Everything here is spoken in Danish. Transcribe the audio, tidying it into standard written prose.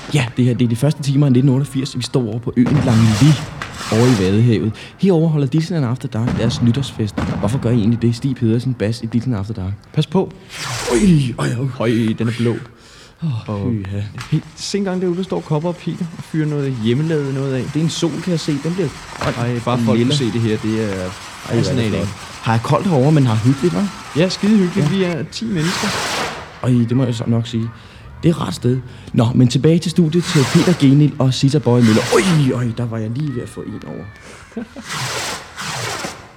Ja, det er de første timer af 1988. Vi står over på øen Langli over i Vadehavet. Herover holder Disneyland After Dark deres nytårsfest. Hvorfor gør I egentlig det? Stig Pedersen, bas i Disneyland After Dark. Pas på. Høj, den er blå. Se engang derude, der står Kopper og Peter og fyrer noget hjemmelavet noget af. Det er en sol, kan jeg se. Den bliver Bare folk kan se det her. Det er fascinating. Har jeg koldt herovre, men har hyggeligt, hva'? Ja, skide hyggeligt. Vi er 10 mennesker. Det må jeg så nok sige. Det er et ret sted. Nå, men tilbage til studiet til Peter Genil og Sita Bøje Møller. Der var jeg lige ved at få en over.